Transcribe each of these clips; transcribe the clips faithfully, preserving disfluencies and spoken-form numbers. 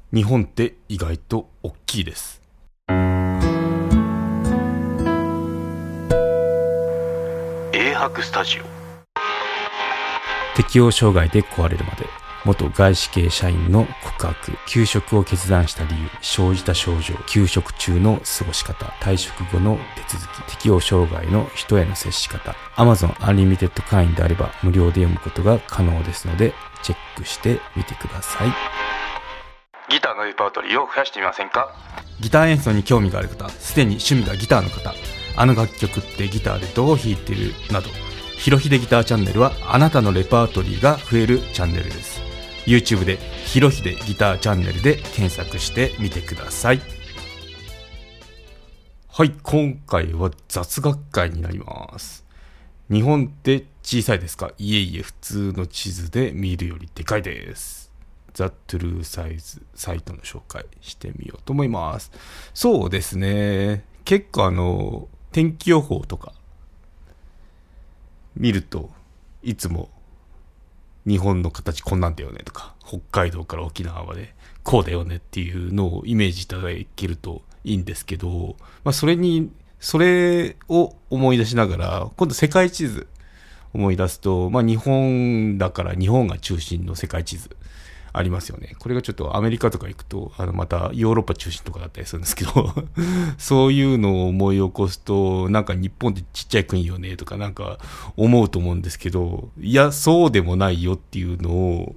日本って意外と大きいです。 英博スタジオ。 適応障害で壊れるまで、元外資系社員の告白、休職を決断した理由、生じた症状、休職中の過ごし方、退職後の手続き、適応障害の人への接し方。 Amazon Unlimited 会員であれば無料で読むことが可能ですので、チェックしてみてください。 ギターのレパートリーを増やしてみませんか？ ギター演奏に興味がある方、すでに趣味がギターの方、あの楽曲ってギターでどう弾いてるなど、ひろひでギターチャンネルはあなたのレパートリーが増えるチャンネルです。 YouTube でひろひでギターチャンネルで検索してみてください。はい、今回は雑学会になります。日本って小さいですか？いえいえ、普通の地図で見るよりでかいです。ザ・トゥルーサイズサイトの紹介してみようと思います。そうですね、結構あの天気予報とか見るといつも日本の形こんなんだよねとか、北海道から沖縄までこうだよねっていうのをイメージいただけるといいんですけど、まあ、それにそれを思い出しながら今度世界地図思い出すと、まあ、日本だから日本が中心の世界地図ありますよね。これがちょっとアメリカとか行くとあのまたヨーロッパ中心とかだったりするんですけどそういうのを思い起こすと、なんか日本ってちっちゃい国よねとかなんか思うと思うんですけど、いやそうでもないよっていうのを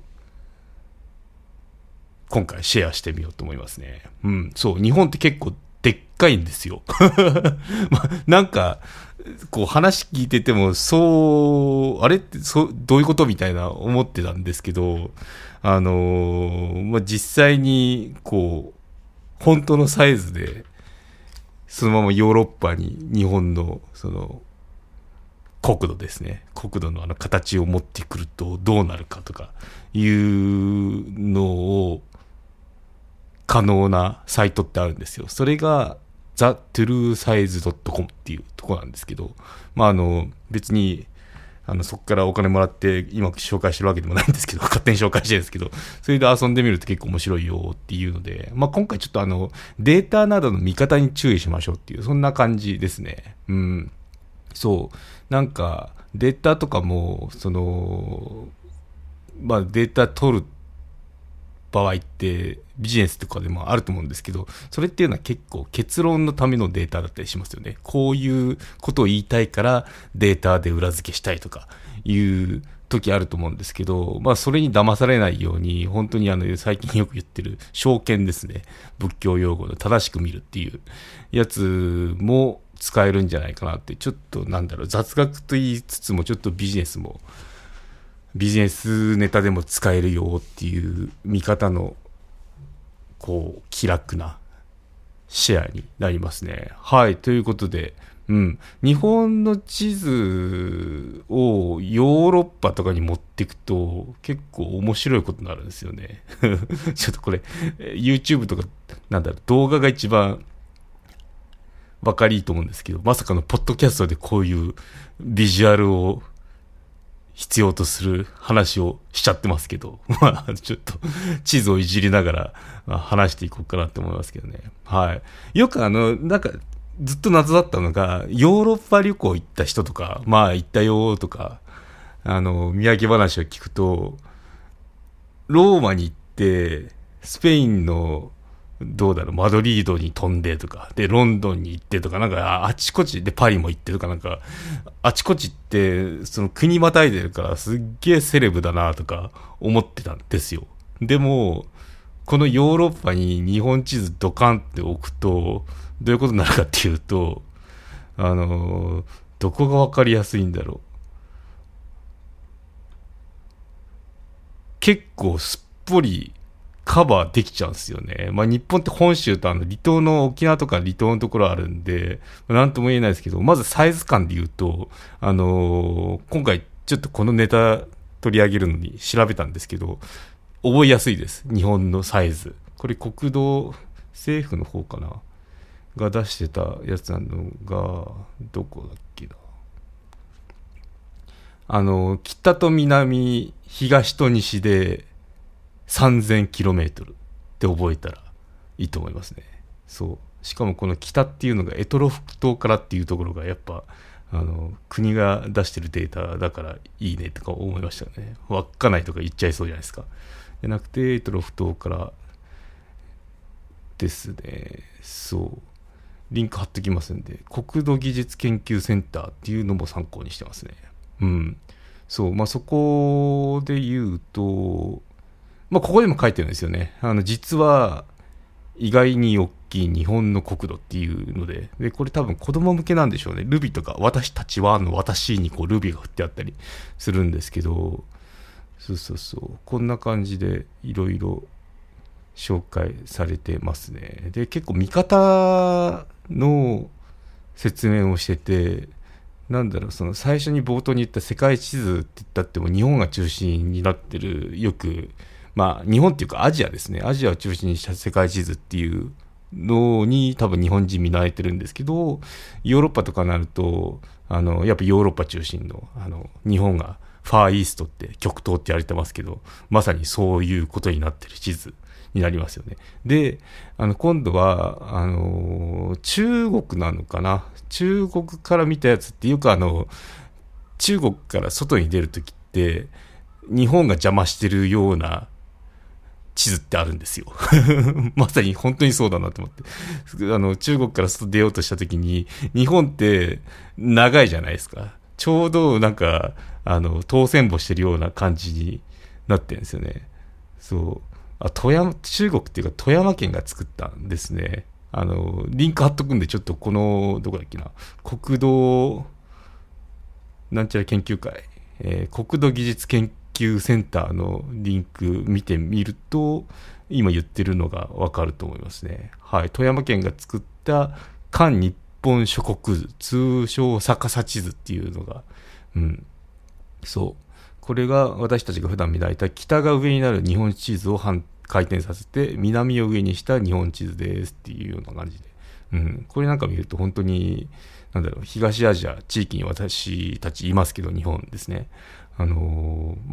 今回シェアしてみようと思いますね。うん、そう、日本って結構でっかいんですよまあ、なんかこう話聞いててもそうあれってそうどういうことみたいな思ってたんですけど、あのーまあ、実際にこう本当のサイズでそのままヨーロッパに日本のその国土ですね、国土のあの形を持ってくるとどうなるかとかいうのを可能なサイトってあるんですよ。それが ザ・トゥルーサイズ ドットコム っていうところなんですけど、まああの別にあのそこからお金もらって今紹介してるわけでもないんですけど、勝手に紹介してるんですけど、それで遊んでみると結構面白いよっていうので、まあ今回ちょっとあのデータなどの見方に注意しましょうっていう、そんな感じですね。うん。そう。なんかデータとかもそのまあデータ取る場合ってビジネスとかでもあると思うんですけど、それっていうのは結構結論のためのデータだったりしますよね。こういうことを言いたいからデータで裏付けしたいとかいう時あると思うんですけど、まあそれに騙されないように本当にあの最近よく言ってる証券ですね、仏教用語の正しく見るっていうやつも使えるんじゃないかなって、ちょっとなんだろう、雑学と言いつつもちょっとビジネスもビジネスネタでも使えるよっていう見方のこう気楽なシェアになりますね。はい、ということで、うん、日本の地図をヨーロッパとかに持っていくと結構面白いことになるんですよねちょっとこれ YouTube とかなんだろう、動画が一番分かりいいと思うんですけど、まさかのポッドキャストでこういうビジュアルを必要とする話をしちゃってますけど、まあちょっと地図をいじりながら、まあ、話していこうかなと思いますけどね。はい。よくあのなんかずっと謎だったのが、ヨーロッパ旅行行った人とか、まあ行ったよとか、あの土産話を聞くと、ローマに行ってスペインのどうだろう、マドリードに飛んでとかで、ロンドンに行ってとか、なんかあちこちでパリも行ってとか、なんかあちこちってその国またいでるからすっげえセレブだなとか思ってたんですよ。でもこのヨーロッパに日本地図ドカンって置くとどういうことになるかっていうと、あのどこがわかりやすいんだろう、結構すっぽりカバーできちゃうんですよね。まあ日本って本州とあの離島の沖縄とか離島のところあるんで、なんとも言えないですけど、まずサイズ感で言うと、あのー、今回ちょっとこのネタ取り上げるのに調べたんですけど、覚えやすいです。日本のサイズ。これ国土政府の方かなが出してたやつなのが、どこだっけな。あの、北と南、東と西でさんぜんキロメートルって覚えたらいいと思いますね。そうしかもこの北っていうのが択捉島からっていうところがやっぱあの国が出してるデータだからいいねとか思いましたね。稚内とか言っちゃいそうじゃないですか。じゃなくて択捉島からですね。そうリンク貼ってきますんで、国土技術研究センターっていうのも参考にしてますね。うんそうまあそこで言うと、まあここでも書いてるんですよね。あの実は意外に大きい日本の国土っていうので、でこれ多分子供向けなんでしょうね。ルビとか私たちはの私にこうルビが振ってあったりするんですけど、そうそうそうこんな感じでいろいろ紹介されてますね。で結構見方の説明をしてて、なんだろうその最初に冒頭に言った世界地図って言ったっても日本が中心になってる、よくまあ日本っていうかアジアですね、アジアを中心にした世界地図っていうのに多分日本人見慣れてるんですけど、ヨーロッパとかになるとあのやっぱヨーロッパ中心の、あの日本がファーイーストって極東って言われてますけど、まさにそういうことになってる地図になりますよね。であの今度はあの中国なのかな、中国から見たやつっていうか、あの中国から外に出るときって日本が邪魔してるような地図ってあるんですよまさに本当にそうだなと思って、あの中国から外出ようとしたときに日本って長いじゃないですか。ちょうどなんかあの当選簿してるような感じになってるんですよね。そうあ富山中国っていうか富山県が作ったんですね。あのリンク貼っとくんで、ちょっとこのどこだっけな、国土なんちゃら研究会、えー、国土技術研究センターのリンク見てみると今言ってるのがわかると思いますね。はい、富山県が作った環日本諸国図、通称逆さ地図っていうのが、うん、そうこれが私たちが普段見られた北が上になる日本地図を反回転させて南を上にした日本地図ですっていうような感じで、うん、これなんか見ると本当になんだろう、東アジア地域に私たちいますけど日本ですね、あのーうん、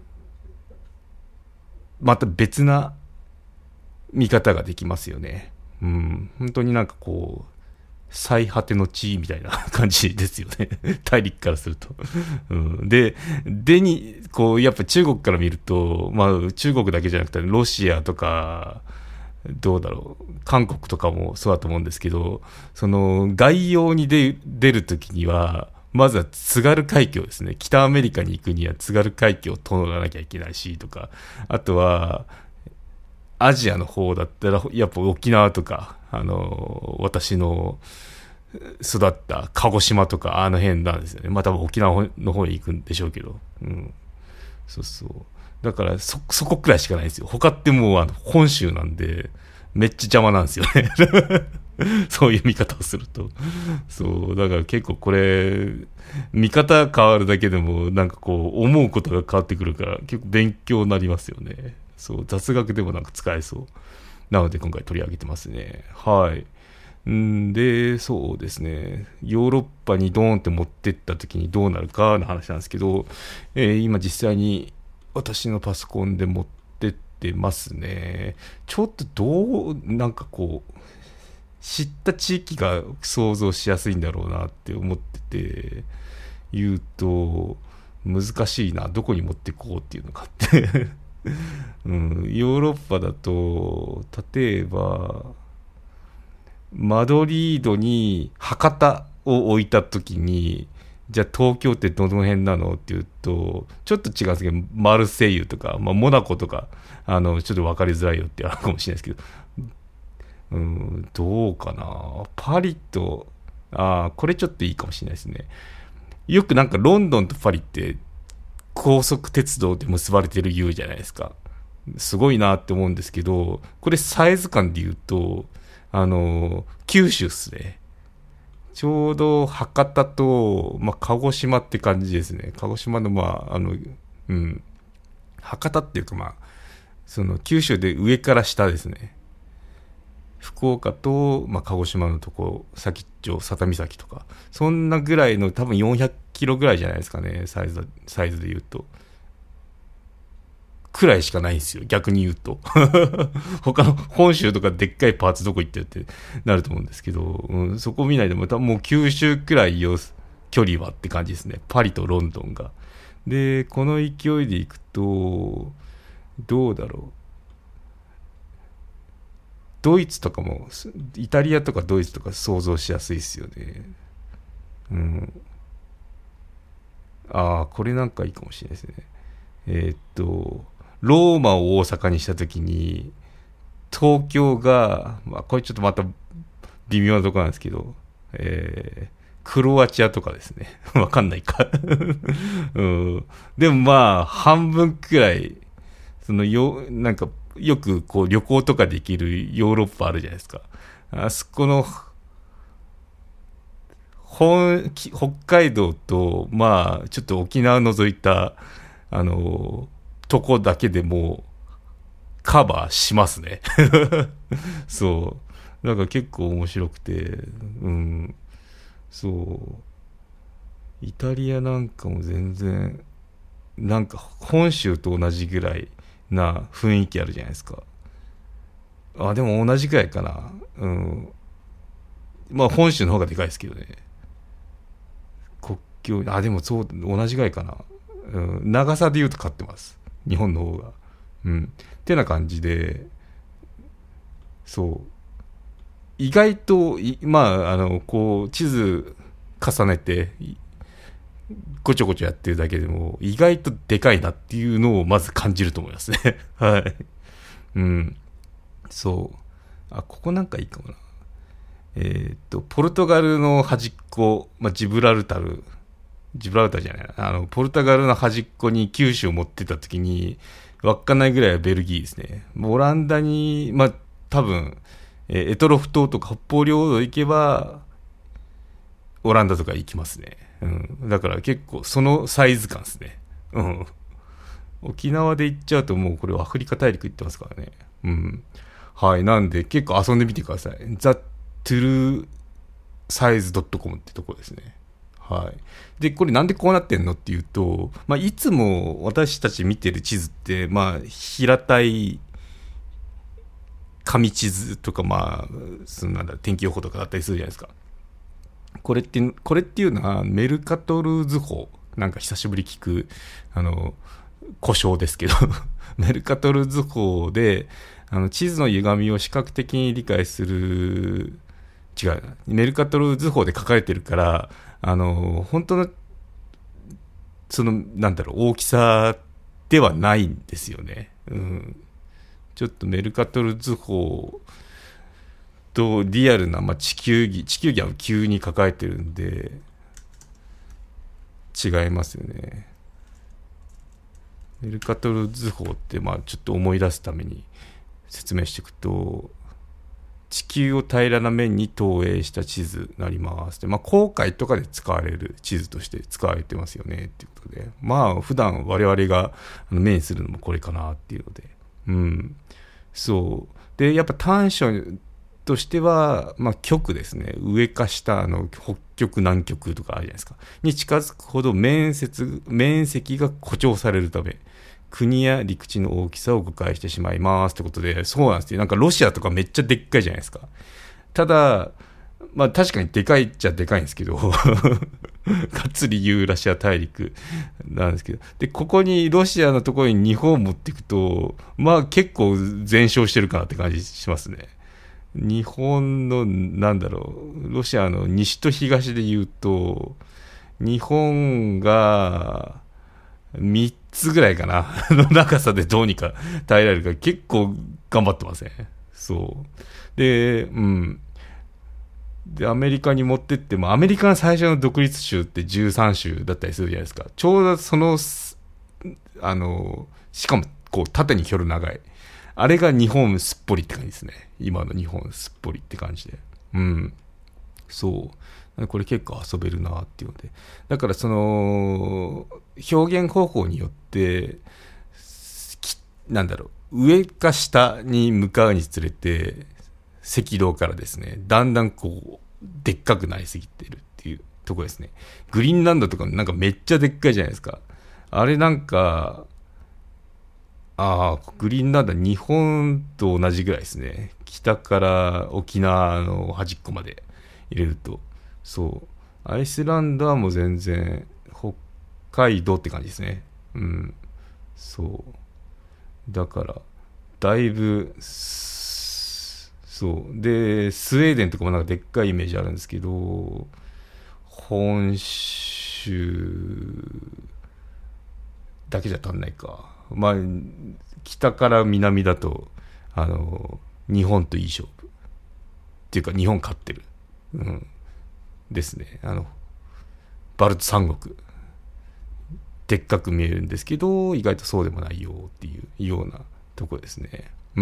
また別な見方ができますよね。うん、本当になんかこう最果ての地みたいな感じですよね大陸からすると、うん、ででにこうやっぱ中国から見ると、まあ中国だけじゃなくてロシアとかどうだろう韓国とかもそうだと思うんですけど、その外洋に出出るときにはまずは津軽海峡ですね。北アメリカに行くには津軽海峡を通らなきゃいけないしとか、あとはアジアの方だったらやっぱ沖縄とか、あの私の育った鹿児島とかあの辺なんですよね。まあ多分沖縄の方に行くんでしょうけど、うん、そうそう。だからそそこくらいしかないんですよ。他ってもうあの本州なんでめっちゃ邪魔なんですよねそういう見方をすると、そうだから結構これ見方変わるだけでもなんかこう思うことが変わってくるから結構勉強になりますよね。そう雑学でもなんか使えそうなので今回取り上げてますね。はいんでそうですね、ヨーロッパにドーンって持ってった時にどうなるかの話なんですけど、えー、今実際に私のパソコンで持ってってますね。ちょっとどうなんかこう知った地域が想像しやすいんだろうなって思ってて言うと難しいな、どこに持ってこうっていうのがあってうん、ヨーロッパだと例えばマドリードに博多を置いたときに、じゃあ東京ってどの辺なのっていうとちょっと違うんですけど、マルセイユとか、まあ、モナコとかあのちょっと分かりづらいよってあるかもしれないですけど、うん、どうかな、パリとあこれちょっといいかもしれないですね。よくなんかロンドンとパリって高速鉄道で結ばれてる言うじゃないですか。すごいなって思うんですけど、これサイズ感で言うとあの九州っすね。ちょうど博多と、まあ、鹿児島って感じですね。鹿児島のまああのうん博多っていうかまあその九州で上から下ですね。福岡と、まあ、鹿児島のとこ先っちょ佐多岬とかそんなぐらいの多分よんひゃくキロぐらいじゃないですかね、サイズサイズで言うと。 くらいしかないんですよ、逆に言うと。他の本州とかでっかいパーツどこ行ってるってなると思うんですけど、うん、そこ見ないでも多分もう九州くらいよ距離はって感じですね。パリとロンドンが。で、この勢いでいくと、どうだろう。ドイツとかも、イタリアとかドイツとか想像しやすいですよね。うん。ああ、これなんかいいかもしれないですね。えーっと、ローマを大阪にしたときに、東京が、まあ、これちょっとまた微妙なところなんですけど、えー、クロアチアとかですね。わかんないか、うん。でもまあ、半分くらい、そのよ、なんか、よくこう旅行とかできるヨーロッパあるじゃないですか。あそこの、本、北海道と、まあ、ちょっと沖縄除いた、あの、とこだけでもカバーしますね。そう。なんか結構面白くて、うん。そう。イタリアなんかも全然、なんか本州と同じぐらいな雰囲気あるじゃないですか。あ、でも同じぐらいかな。うん。まあ本州の方がでかいですけどね。国境、あ、でもそう、同じぐらいかな。うん。長さで言うと勝ってます。日本の方が。うん。ってな感じで、そう。意外と、まあ、あの、こう、地図重ねて、ごちょごちょやってるだけでも、意外とでかいなっていうのをまず感じると思いますね。はい。うん。そう。あ、ここなんかいいかもな。えーっと、ポルトガルの端っこ、まあ、ジブラルタル、ジブラルタルじゃないな。あの、ポルトガルの端っこに九州を持ってたときに、稚内ぐらいはベルギーですね。オランダに、まあ、多分、えー、エトロフ島とか北方領土行けば、オランダとか行きますね。うん。だから結構そのサイズ感ですね。うん。沖縄で行っちゃうともうこれはアフリカ大陸行ってますからね。うん。はい。なんで結構遊んでみてください。ザ・トゥルーサイズ .com ってとこですね。はい。で、これなんでこうなってんのっていうと、まあ、いつも私たち見てる地図って、まあ、平たい紙地図とか、まあ、そのなんだ、天気予報とかだったりするじゃないですか。これって、これっていうのはメルカトル図法。なんか久しぶり聞く、あの、故障ですけど、メルカトル図法で、あの、地図の歪みを視覚的に理解する、違うな。メルカトル図法で書かれてるから、あの、本当の、その、なんだろう、大きさではないんですよね。うん。ちょっとメルカトル図法とリアルな、まあ、地球儀、地球儀は急に抱えてるんで、違いますよね。メルカトル図法って、まあ、ちょっと思い出すために説明していくと、地球を平らな面に投影した地図になりますで、まあ、航海とかで使われる地図として使われてますよねっていうことで、まあ普段我々が目にするのもこれかなっていうので、うん、そうで、やっぱ短所としては、まあ、極ですね、上か下、あの北極南極とかあるじゃないですかに近づくほど面積面積が誇張されるため、国や陸地の大きさを誤解してしまいますってことで、そうなんですよ。なんかロシアとかめっちゃでっかいじゃないですか。ただ、まあ確かにでかいっちゃでかいんですけど、がっつりユーラシア大陸なんですけど、で、ここにロシアのところに日本を持っていくと、まあ結構全焼してるかなって感じしますね。日本の、なんだろう、ロシアの西と東で言うと、日本が、みっつぐらいかなの長さでどうにか耐えられるから結構頑張ってますね。そうで、うんでアメリカに持ってっても、アメリカの最初の独立州ってじゅうさん州だったりするじゃないですか。ちょうどそのあのしかもこう縦に距離長いあれが日本すっぽりって感じですね。今の日本すっぽりって感じで、うんそうこれ結構遊べるなっていうので、だからその表現方法によってなんだろう、上か下に向かうにつれて赤道からですね、だんだんこうでっかくなりすぎてるっていうところですね。グリーンランドとかなんかめっちゃでっかいじゃないですか。あれなんかああ、グリーンランドは日本と同じぐらいですね。北から沖縄の端っこまで入れると。そう。アイスランドはもう全然北海道って感じですね。うん。そう。だから、だいぶ、そう。で、スウェーデンとかもなんかでっかいイメージあるんですけど、本州だけじゃ足んないか。まあ、北から南だと、あの、日本といい勝負。っていうか、日本勝ってる。うん。ですね。あの、バルト三国。でっかく見えるんですけど、意外とそうでもないよっていうようなとこですね。うん。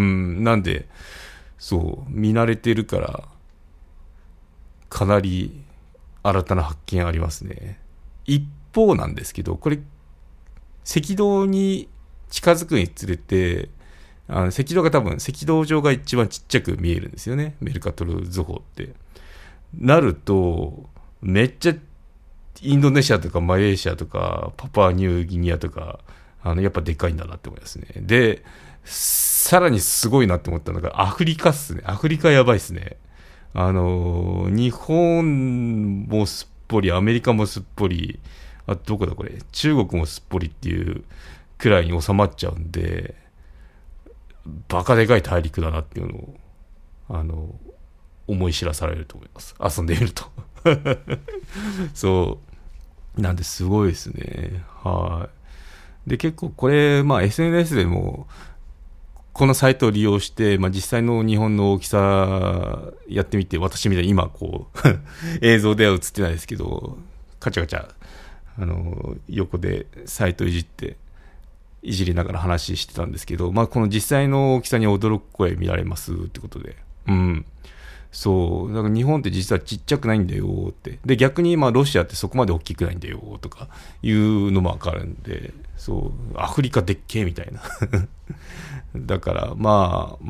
なんで、そう、見慣れてるから、かなり新たな発見ありますね。一方なんですけど、これ、赤道に近づくにつれて、あの赤道が多分、赤道上が一番ちっちゃく見えるんですよね。メルカトル図法って。なると、めっちゃ、インドネシアとかマレーシアとか、パパニューギニアとか、あの、やっぱでかいんだなって思いますね。で、さらにすごいなって思ったのが、アフリカっすね。アフリカやばいっすね。あの、日本もすっぽり、アメリカもすっぽり、あ、どこだこれ、中国もすっぽりっていうくらいに収まっちゃうんで、バカでかい大陸だなっていうのを、あの、思い知らされると思います。遊んでみると。そう。なんですごいですね。はい。で、結構これ、まあ エスエヌエス でも、このサイトを利用して、まあ実際の日本の大きさやってみて、私みたいに今こう、映像では映ってないですけど、カチャカチャ、あの、横でサイトいじって、いじりながら話してたんですけど、まあこの実際の大きさに驚く声見られますってことで。うん。そう。だから日本って実はちっちゃくないんだよって。で、逆にまあロシアってそこまで大きくないんだよとかいうのもわかるんで、そう。アフリカでっけえみたいな。だからまあ、うん。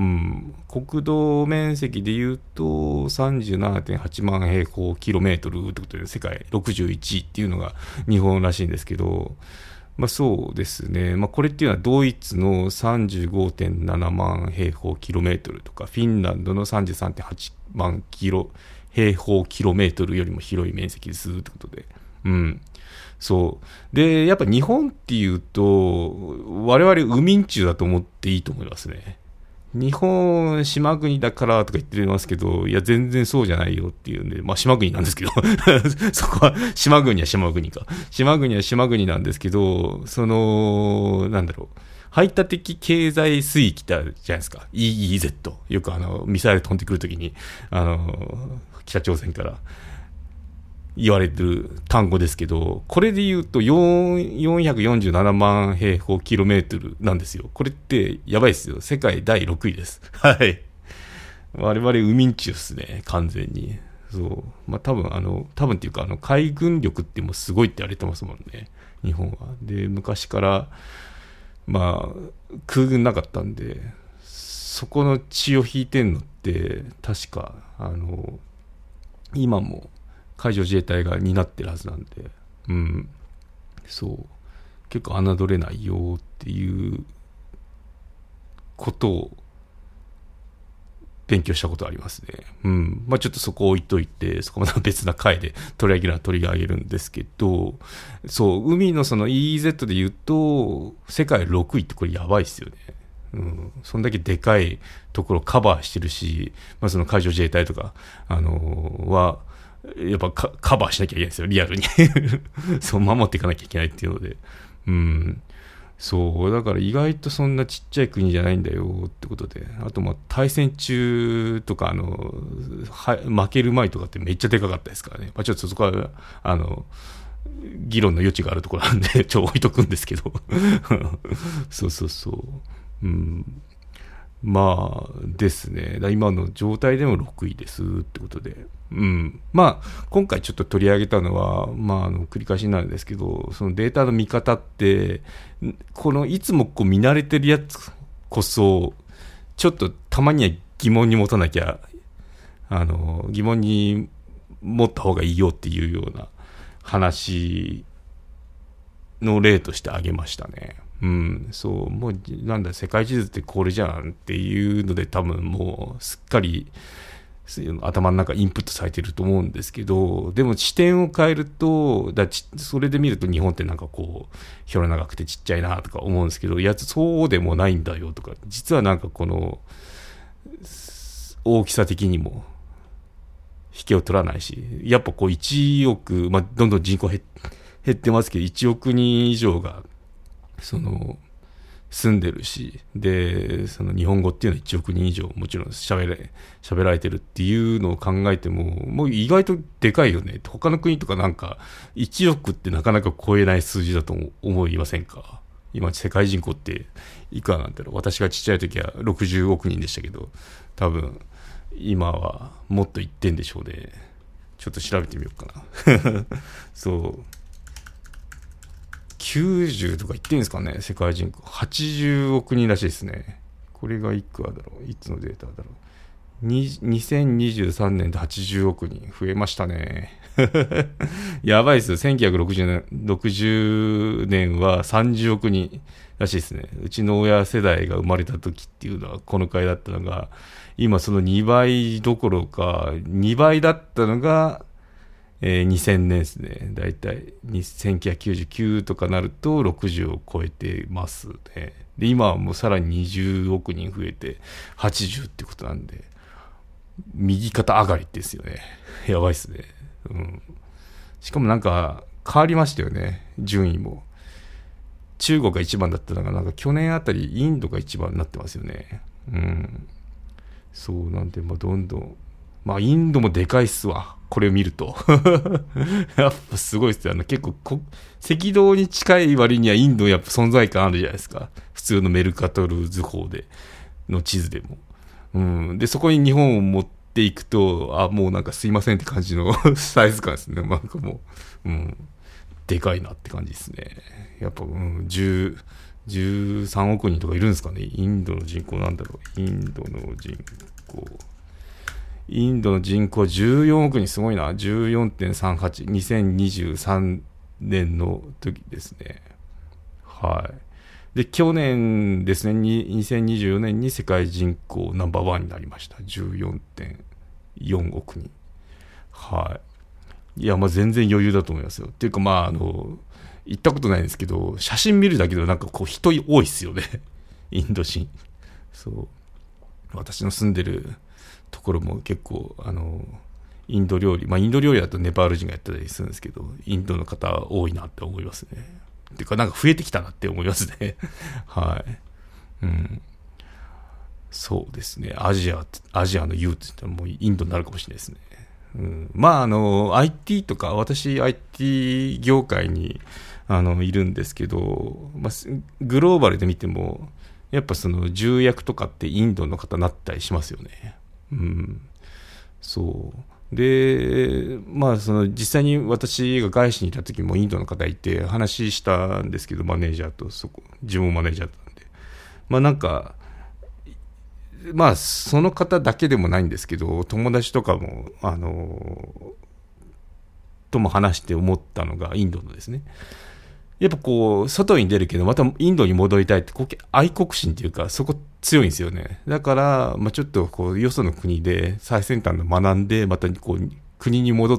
国土面積で言うと さんじゅうななてんはちまん平方キロメートルってことで世界ろくじゅういちいっていうのが日本らしいんですけど、まあそうですね。まあこれっていうのはドイツの さんじゅうごてんななまん平方キロメートルとか、フィンランドの さんじゅうさんてんはちまんキロ平方キロメートルよりも広い面積ですってことで。うん。そう。で、やっぱ日本っていうと、我々海ん中だと思っていいと思いますね。日本、島国だからとか言ってますけど、いや、全然そうじゃないよっていうんで、まあ、島国なんですけど、そこは、島国は島国か。島国は島国なんですけど、その、なんだろう、排他的経済水域ってあるじゃないですか。イーイーゼット。よくあの、ミサイル飛んでくるときに、あの、北朝鮮から言われてる単語ですけど、これで言うとよんよんひゃくよんじゅうななまん平方キロメートルなんですよ。これってやばいですよ。世界だいろくいです。はい。我々海ん中ですね、完全に。そう。まあ多分あの、多分っていうかあの、海軍力ってもうすごいって言われてますもんね。日本は。で、昔から、まあ、空軍なかったんで、そこの血を引いてんのって、確か、あの、今も、海上自衛隊が担ってるはずなんで、うん、そう、結構侮れないよっていうことを勉強したことありますね。うん。まあちょっとそこ置いといて、そこまた別な回で取り上げるのは取り上げるんですけど、そう、海のその イーイーゼット で言うと、世界ろくいってこれやばいっすよね。うん。そんだけでかいところカバーしてるし、まあその海上自衛隊とか、あのー、は、やっぱカカバーしなきゃいけないんですよ、リアルに。そう、守っていかなきゃいけないっていうので。うん。そう、だから意外とそんなちっちゃい国じゃないんだよってことで。あと、まあ、対戦中とか、あの、は、負ける前とかってめっちゃでかかったですからね。まあ、ちょっとそこは、あの、議論の余地があるところなんで、ちょ、置いとくんですけど。そうそうそう。うん。まあですね。今の状態でもろくいですってことで。うん。まあ、今回ちょっと取り上げたのは、まあ、あの、繰り返しになるんですけど、そのデータの見方って、このいつもこう見慣れてるやつこそ、ちょっとたまには疑問に持たなきゃ、あの、疑問に持った方がいいよっていうような話の例として挙げましたね。ううん、そう、もう、なんだ、世界地図ってこれじゃんっていうので、多分もう、すっかり、頭の中インプットされてると思うんですけど、でも視点を変えると、だちそれで見ると日本ってなんかこう、広長くてちっちゃいなとか思うんですけど、いや、そうでもないんだよとか、実はなんかこの、大きさ的にも、引けを取らないし、やっぱこういちおく、まあ、どんどん人口減ってますけど、いちおくにん以上が、その、住んでるし、で、その日本語っていうのはいちおくにん以上もちろん喋れ、喋られてるっていうのを考えても、もう意外とでかいよね。他の国とかなんか、いちおくってなかなか超えない数字だと思いませんか？今、世界人口っていくらなんだろう。私がちっちゃい時はろくじゅうおくにんでしたけど、多分、今はもっといってんでしょうね。ちょっと調べてみようかな。そう。きゅうじゅうとか言ってるんですかね、世界人口。はちじゅうおくにんらしいですね。これがいくらだろう、いつのデータだろう。にせんにじゅうさんねんではちじゅうおくにん増えましたね。やばいですよ。せんきゅうひゃくろくじゅうねん、ろくじゅうねんはさんじゅうおくにんらしいですね。うちの親世代が生まれた時っていうのはこのくらいだったのが、今そのにばいどころか、にばいだったのが、えー、にせんねんですね。だいたいせんきゅうひゃくきゅうじゅうきゅうとかなるとろくじゅうを超えてますね。で、今はもうさらににじゅうおくにん増えてはちじゅうってことなんで、右肩上がりですよね。やばいっすね。うん。しかもなんか変わりましたよね。順位も。中国が一番だったのが、なんか去年あたりインドが一番になってますよね。うん。そうなんで、まあどんどん、まあインドもでかいっすわ。これを見ると。やっぱすごいっすよ。あの結構こ、赤道に近い割にはインドやっぱ存在感あるじゃないですか。普通のメルカトル図法で、の地図でも。うん。で、そこに日本を持っていくと、あ、もうなんかすいませんって感じのサイズ感ですね。なんかもう、うん。でかいなって感じですね。やっぱ、うん、じゅう、じゅうさんおくにんとかいるんですかね。インドの人口なんだろう。インドの人口。インドの人口じゅうよんおくにん、すごいな。じゅうよんてんさんはち。にせんにじゅうさんねんの時ですね。はい。で、去年ですね、にせんにじゅうよねんに世界人口ナンバーワンになりました。じゅうよんてんよんおくにん。はい。いや、まあ全然余裕だと思いますよ。っていうか、まあ、あの、行ったことないんですけど、写真見るだけでなんかこう人多いっすよね。インド人。そう。私の住んでるところも結構、あの、インド料理、まあインド料理だとネパール人がやったりするんですけど、インドの方多いなって思いますね。っていうか、なんか増えてきたなって思いますね。はい。うん。そうですね。アジア、アジアの U って言ったらもうインドになるかもしれないですね。うん、まあ、あの、アイティー とか、私 アイティー 業界に、あの、いるんですけど、まあ、グローバルで見ても、やっぱその重役とかってインドの方になったりしますよね。うん。そう。で、まあ、その実際に私が外資にいた時もインドの方いて話したんですけど、マネージャーとそこ、自分もマネージャーだったんで。まあなんか、まあ、その方だけでもないんですけど、友達とかも、あの、とも話して思ったのが、インドのですね。やっぱこう、外に出るけど、またインドに戻りたいって、こう愛国心っていうか、そこ強いんですよね。だから、まあちょっとこう、よその国で最先端の学んで、またこう、国に戻って、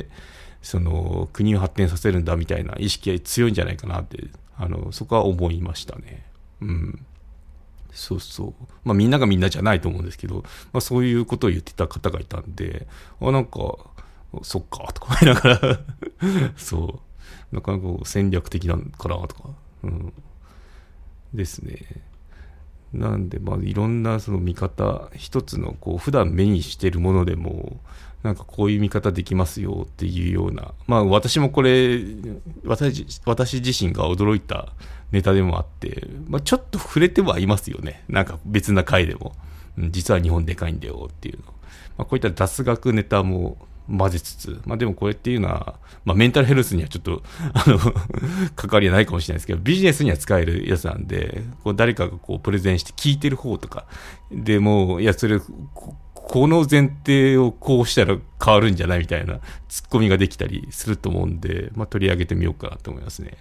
その、国を発展させるんだみたいな意識が強いんじゃないかなって、あの、そこは思いましたね。うん。そうそう。まあみんながみんなじゃないと思うんですけど、まあそういうことを言ってた方がいたんで、あ、なんか、そっか、とか思いながら、そう。なかなか戦略的なのかな、とか、うん。ですね。なんで、まあいろんなその見方、一つのこう、普段目にしているものでも、なんかこういう見方できますよっていうような、まあ私もこれ、私、私自身が驚いたネタでもあって、まあちょっと触れてはいますよね。なんか別な回でも。うん、実は日本でかいんだよっていうの。まあこういった雑学ネタも混ぜつつ、まあでもこれっていうのは、まあメンタルヘルスにはちょっと、あの、関わりはないかもしれないですけど、ビジネスには使えるやつなんで、こう誰かがこうプレゼンして聞いてる方とか、でもう、いや、それ、この前提をこうしたら変わるんじゃないみたいなツッコミができたりすると思うんで、まあ取り上げてみようかなと思いますね。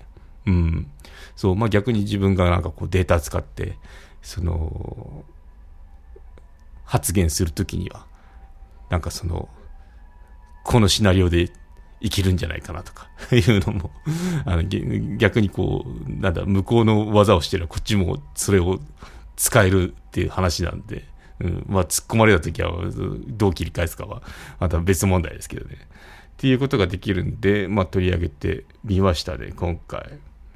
うん。そう、まあ逆に自分がなんかこうデータ使って、その、発言するときには、なんかその、このシナリオで生きるんじゃないかなとかいうのもあの逆にこうなんだ向こうの技をしてるこっちもそれを使えるっていう話なんで、うん、まあ突っ込まれた時はどう切り返すかはまた別問題ですけどねっていうことができるんで、まあ取り上げてみましたね今回。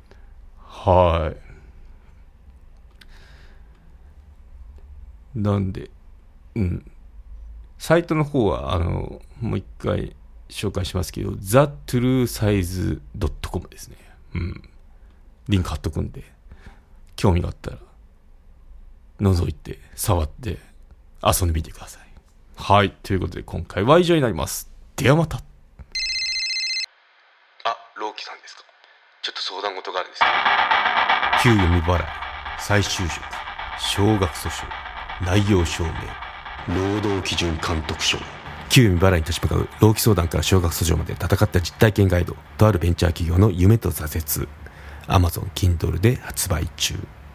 はいなんでうんサイトの方はあのもう一回紹介しますけど ザ・トゥルーサイズ ドットコム ですね。うん。リンク貼っとくんで、興味があったら、覗いて、触って、遊んでみてください。はい。ということで、今回は以上になります。ではまた。 あ、ローキさんですか。ちょっと相談事があるんですけど。 給与未払い、再就職、少額訴訟、内容証明、 労働基準監督署。 給与未払いに立ち向かう労基相談から少額訴訟まで戦った実体験ガイドとあるベンチャー企業の夢と挫折 Amazon Kindle で発売中。